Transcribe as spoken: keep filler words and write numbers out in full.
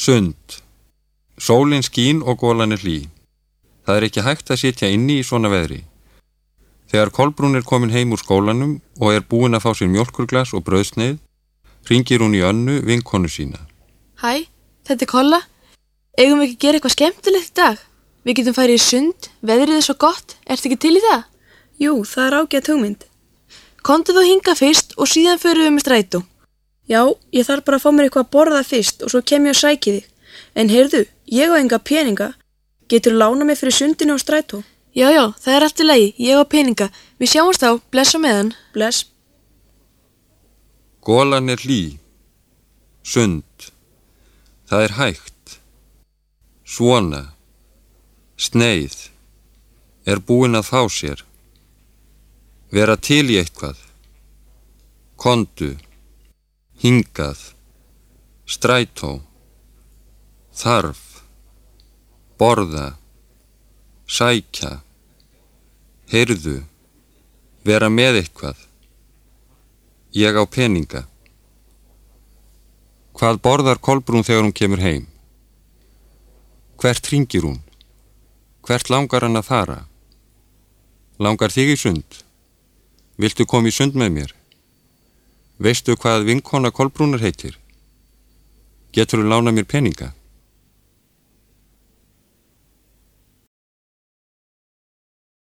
Sund. Sólin skín og golan er hlý. Það er ekki hægt að sitja inni í svona veðri. Þegar Kolbrún er komin heim úr skólanum og er búin að fá sér mjólkurglas og brauðsneið, hringir hún í Önnu, vinkonu sína. Hæ, þetta er Kolla. Eigum við ekki að gera eitthvað skemmtilegt í dag? Við getum farið í sund, veðrið er svo gott. Ertu ekki til í það? Jú, það er ágætt hugmynd. Komdu þú hinga fyrst og síðan förum við með strætó. Já, ég þarf bara að fá mér eitthvað að borða fyrst og svo kem ég og sæki þig. En heyrðu, ég á enga peninga. Getur lána mig fyrir sundinu og strætó? Já, já, það er allt í lagi. Ég á peninga. Við sjáumst á, bless á meðan. Bless. Golan er hlý. Sund. Það er hægt. Svona. Sneið. Er búin að fá sér. Vera til í eitthvað. Kondu. Hingað. Strætó. Þarf. Borða. Sækja. Heyrðu. Vera með eitthvað. Ég á peninga. Hvað borðar Kolbrún þegar hún kemur heim? Hvert hringir hún? Hvert langar hann að fara? Langar þig í sund? Viltu koma í sund með mér? Veistu hvað vinkona Kolbrúnar heitir? Geturðu lána mér peninga?